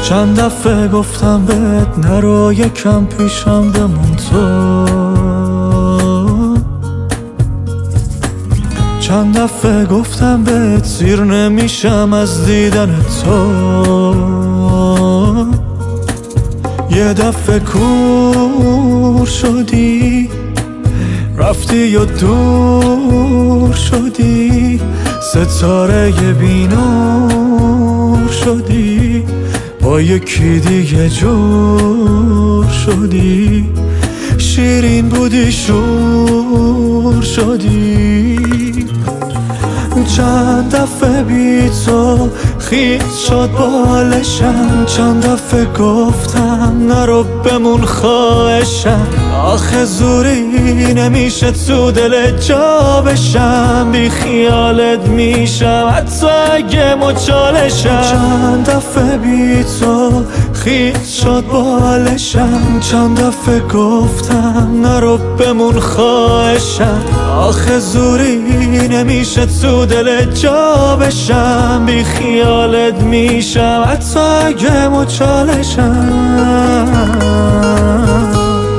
چند دفعه گفتم بهت نرو یکم پیشم بمون تو، چند دفعه گفتم بهت سیر نمیشم از دیدن تو. یه دفعه کور شدی رفتی و دور شدی، ستاره بینور شدی، با یکی دیگه جور شدی، شیرین بودی شور شدی. چند دفعه بی تو خیس شد بالشم، چند دفعه گفتم نرو بمون خواهشم، آخه زوری نمیشه تو دل جا بشم، بی خیالت میشم حتی اگه مچالشم. چند دفعه بی تو خیس شد بالشم، چند دفعه گفتم نرو بمون خواهشم، آخه زوری نمیشه تو دل جا بشم، بی خیالت میشم حتی اگه مچالشم.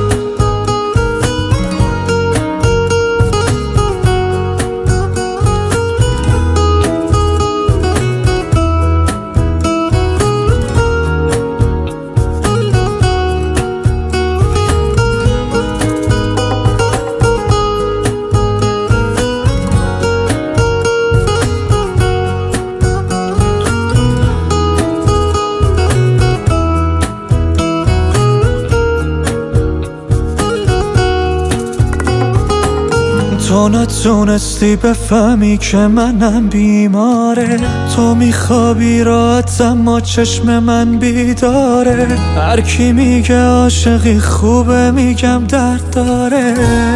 تو نتونستی بفهمی که منم بیماره، تو میخوابی راحت اما چشم من بیداره، هر کی میگه عاشقی خوبه میگم درد داره،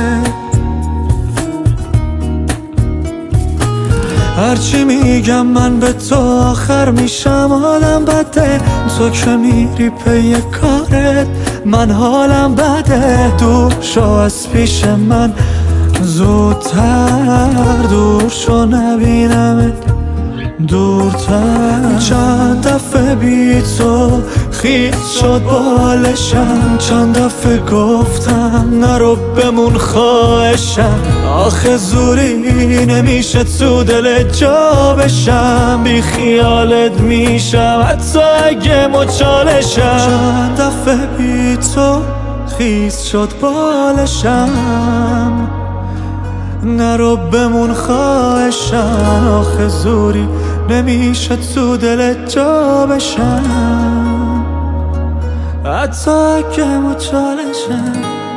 هرچی میگم من به تو آخر میشم آدم بده، تو که میری پی کارت من حالم بده، دور شو از پیش من زودتر، دور شو نبینمت دورتر. چند دفعه بی تو خیس شد بالشم، چند دفعه گفتم نرو بمون خواهشم، آخه زوری نمیشه تو دل جا بشم، بی خیالت میشم حتی اگه مچالشم. چند دفعه بی تو خیس شد بالشم، نرو بمون خواهشم، آخه زوری نمیشه تو دلت جا بشم حتی اگه مچالشم.